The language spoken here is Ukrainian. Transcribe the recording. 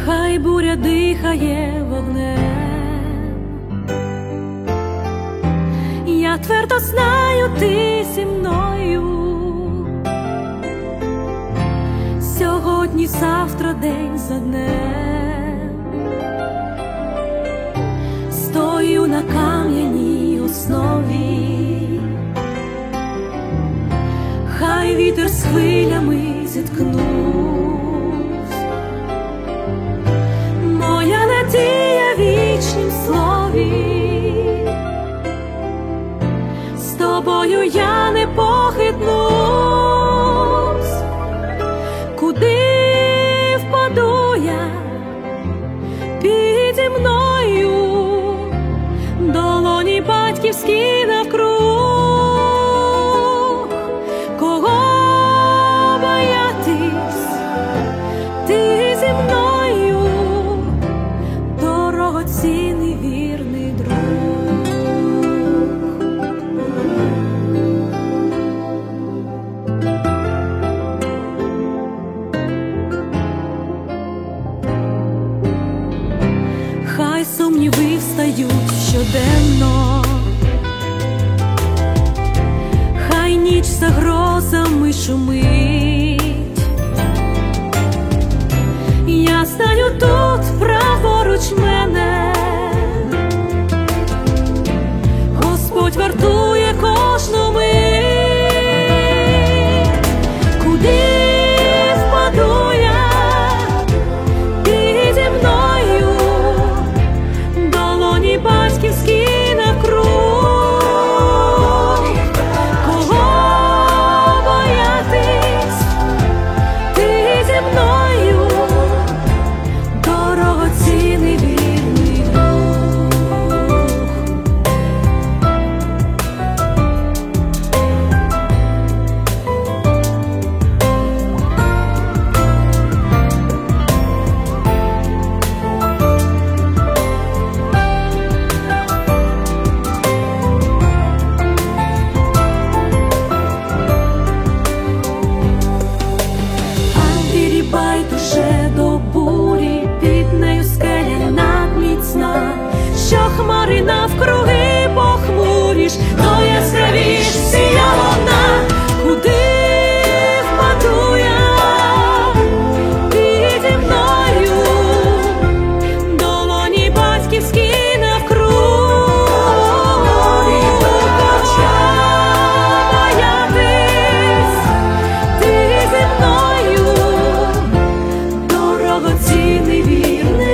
хай буря дихає вогнем, я твердо знаю, ти зі мною. Сьогодні, завтра, день за днем, стою на кам'яній основі, хай вітер з хвилями зіткнусь. Моя надія в вічнім слові, з тобою я не похитнусь. Куди впаду я, піді мною долоні батьківські навкруг. Кого боятись, ти зі мною, дорогоцінний вірний друг. Хай сумніви встають щоденно, хай ніч загрозами шумить, я знаю, тут праворуч мене Господь вартує кожну мить. Куди впаду я, ти зі мною, долоні батьківські навкруг. Кого боятись, ти зі мною, дорогоцінний вірний друг. Байдуже до бурі, під нею скеля надміцна, що хмари навкруги похмуріш, то яскравіш сія вона. Куди впаду я, ти зі мною, долоні батьківські навкруг. Хоча боятись, ти зі мною, дорогоцінний вірний.